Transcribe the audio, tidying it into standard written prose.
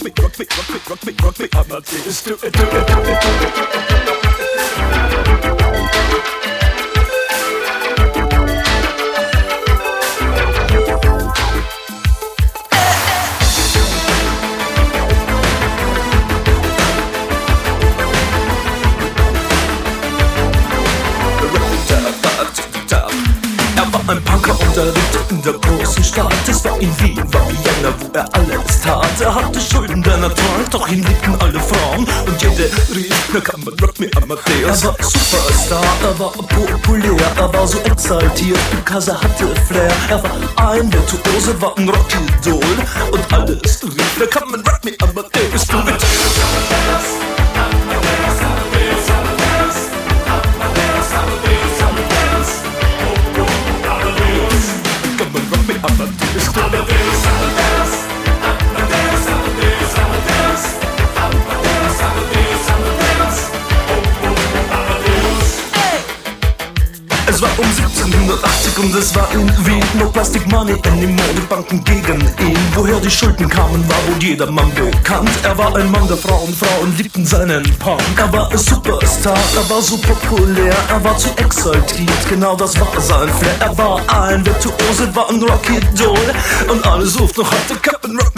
rock me, Amadeus, do it, do it, do it, do it. Ein Punker unterrichtet in der großen Stadt. Es war in Wien, war Vienna, wo er alles tat. Er hatte Schulden, denn er trank, doch ihn liebten alle Frauen. Und jede rief, na kann man rock me Amadeus. Er war Superstar, er war populär, er war so exaltiert, because er hatte Flair. Er war ein Virtuose, war ein Rockidol. Und alles rief, na kann man rock me Amadeus. Du mit Es war um 1780 und es war in Wien. No plastic money anymore, die Banken gegen ihn. Woher die Schulden kamen, war wohl jedermann bekannt. Er war ein Mann der Frauen, Frauen liebten seinen Punk. Er war ein Superstar, er war so populär, er war zu exaltiert, genau das war sein Flair. Er war ein Virtuose, war ein Rockidol und alle suchten noch heute Captain Rock